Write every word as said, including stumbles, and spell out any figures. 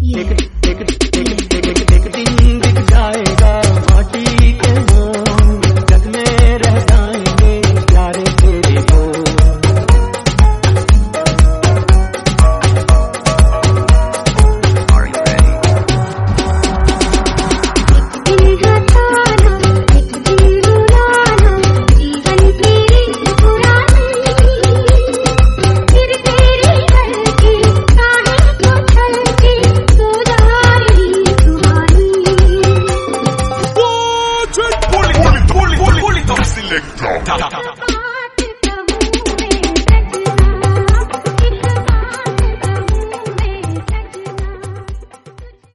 एक एक एक एक एक दिन दिख जाएगा माटी के मोह जग में रह जाएंगे प्यारे तेरे को। Selector.